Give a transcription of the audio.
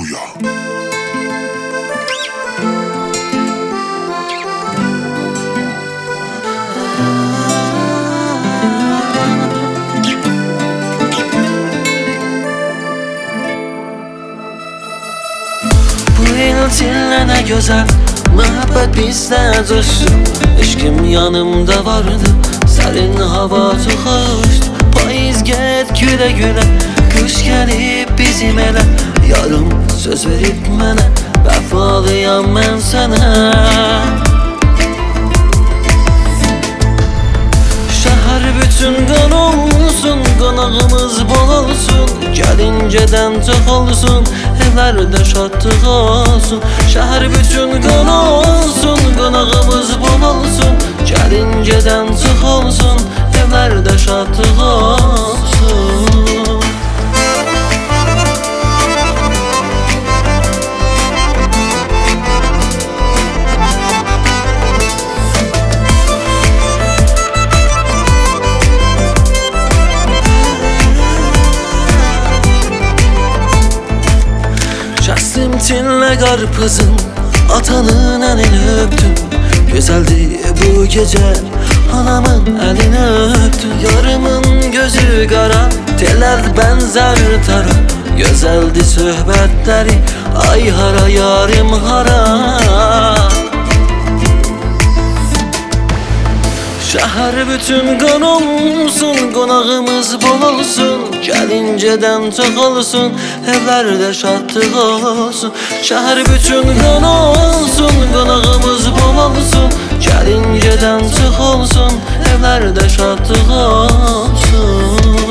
Studio. Bu yıl seninle ne güzel, muhabbet bizde coştu. Eşkim yanımda vardı, serin hava çok hoştu. Payız get güle güle, kış gelip bizim ele. Yarım söz verip mənə, vəfalıyam mən sənə. Şəhər bütün qan olsun, qonağımız bol olsun. Gəlincədən çox olsun, evlərdə şadlıq olsun. Şəhər bütün qan olsun, qonağımız bol olsun. Gəlincədən çox olsun, evlərdə şadlıq olsun. Kəsdim tinlə qarpızın, atanın əlini öpdüm. Gözəldi bu gecə, anamın əlini öpdüm. Yarımın gözü qara, tellər bənzər tara. Gözəldi söhbətləri, ay hara yarım hara. Şəhər bütün qan olsun, qonağımız bol olsun. Gəlincədən çox olsun, evlərdə şadlıq olsun. Şəhər bütün qan olsun, qonağımız bol olsun. Gəlincədən çox olsun, evlərdə şadlıq olsun.